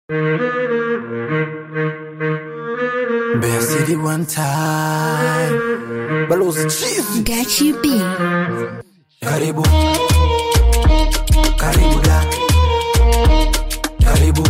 Bear City one time. Balozi cheesy. Got you be. Karibu. Karibu da. Karibu.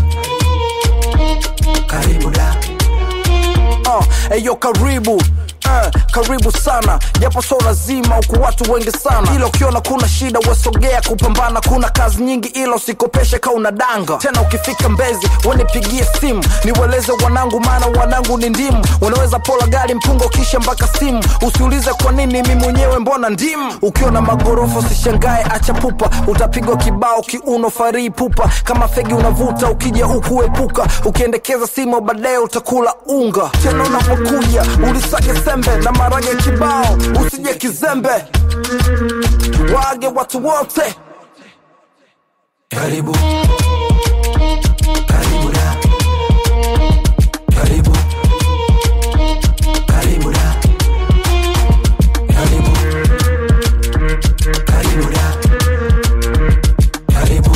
Karibu da. Eyo karibu. Karibu sana, japo so lazima huku watu wengi sana. Ilo ukiona kuna shida wasogea kupambana. Kuna kazi nyingi ilo usikopeshe ka unadanga. Tena ukifika Mbezi wanipigie simu, niweleze wanangu maana wanangu ni ndimu. Wanaweza pola gari mpungo kisha mpaka simu. Usiulize kwa nini mimi mwenyewe mbona ndimu. Ukiona magorofa usishangae acha pupa. Utapigwa kibao kiuno farii pupa. Kama fegi unavuta ukija huku epuka. Ukiendekeza simu baadaye utakula unga. Tena unapokuja ulisake sembe na marage kibao. Usije kizembe, wage watu wote. Karibu. Karibu da. Karibu. Karibu da. Karibu. Karibu da. Karibu.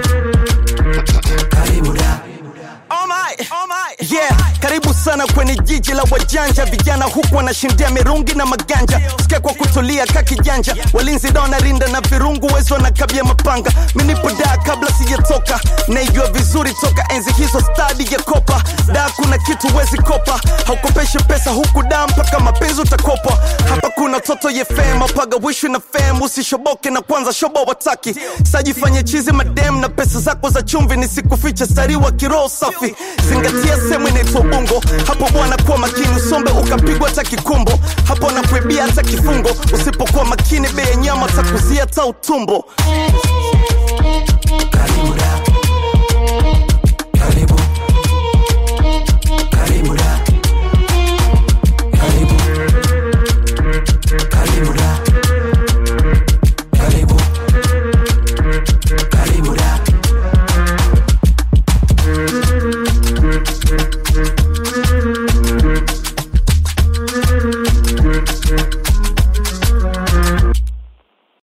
Karibu da. Oh my, yeah. Karibu sana kwenye jiji la wajanja. Vijana huku wanashindia mirungi na maganja. Sikia kwa kutulia kakijanja. Walinzi dona rinda na virungu wezo na kabia mapanga. Minipo daa kabla sijatoka. Naijua vizuri toka enzi hizo stadi ya kopa. Daa kuna kitu wezi kopa. Haukopeshi pesa huku daa mpaka mapenzi utakopa. Hapa kuna toto ye fame. Paga wishu na fame. Usishoboke na kwanza shobo wataki. Sajifanye chizi madem na pesa zako za chumvi. Nisikuficha stariwa kiroho safi. Zingatia semu inaitwa bungo. Hapo bwana kuwa makini usombe ukapigwa hata kikumbo. Hapo na kuibia hata kifungo. Usipokuwa makini bei nyama takuzia hata utumbo.